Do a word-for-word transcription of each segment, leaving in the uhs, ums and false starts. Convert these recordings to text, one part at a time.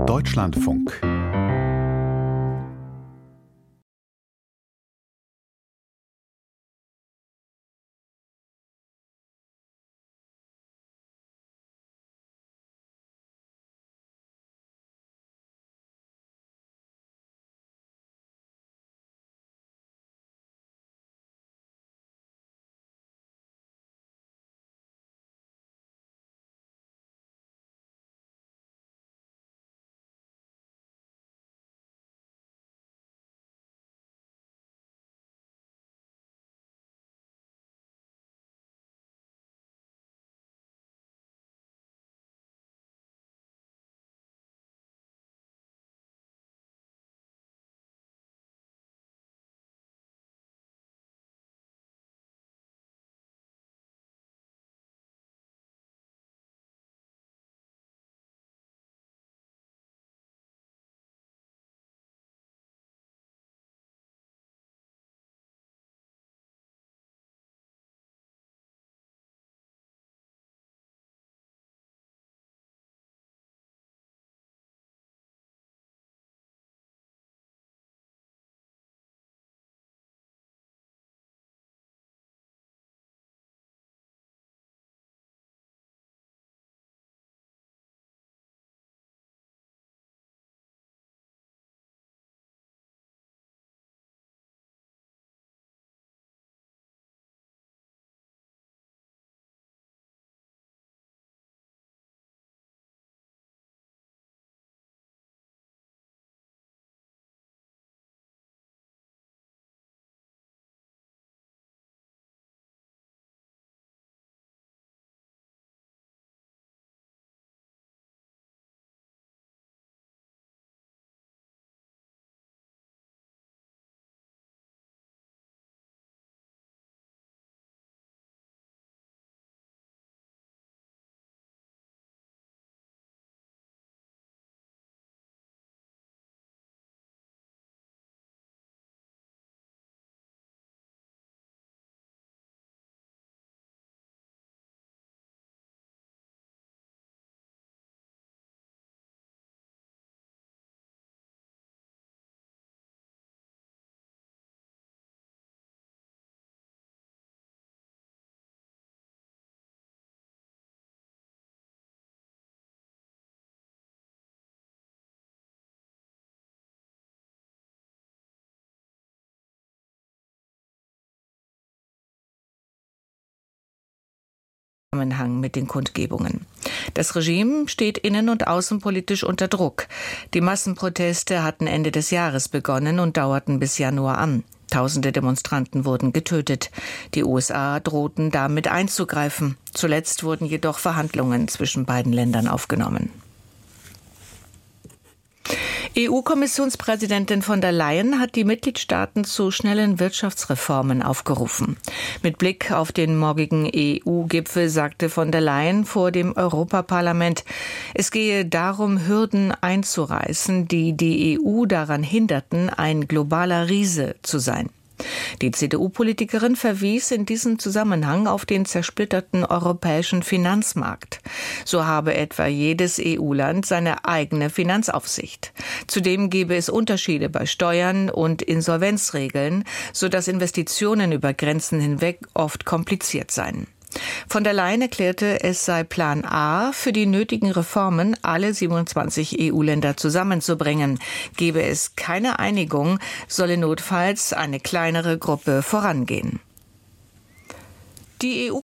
Deutschlandfunk. Zusammenhang mit den Kundgebungen. Das Regime steht innen- und außenpolitisch unter Druck. Die Massenproteste hatten Ende des Jahres begonnen und dauerten bis Januar an. Tausende Demonstranten wurden getötet. Die U S A drohten damit einzugreifen. Zuletzt wurden jedoch Verhandlungen zwischen beiden Ländern aufgenommen. E U-Kommissionspräsidentin von der Leyen hat die Mitgliedstaaten zu schnellen Wirtschaftsreformen aufgerufen. Mit Blick auf den morgigen E U-Gipfel sagte von der Leyen vor dem Europaparlament, es gehe darum, Hürden einzureißen, die die E U daran hinderten, ein globaler Riese zu sein. Die C D U-Politikerin verwies in diesem Zusammenhang auf den zersplitterten europäischen Finanzmarkt. So habe etwa jedes E U-Land seine eigene Finanzaufsicht. Zudem gebe es Unterschiede bei Steuern und Insolvenzregeln, sodass Investitionen über Grenzen hinweg oft kompliziert seien. Von der Leyen erklärte, es sei Plan A, für die nötigen Reformen alle siebenundzwanzig E U-Länder zusammenzubringen. Gebe es keine Einigung, solle notfalls eine kleinere Gruppe vorangehen. Die E U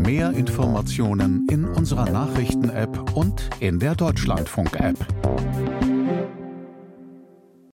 Mehr Informationen in unserer Nachrichten-App und in der Deutschlandfunk-App.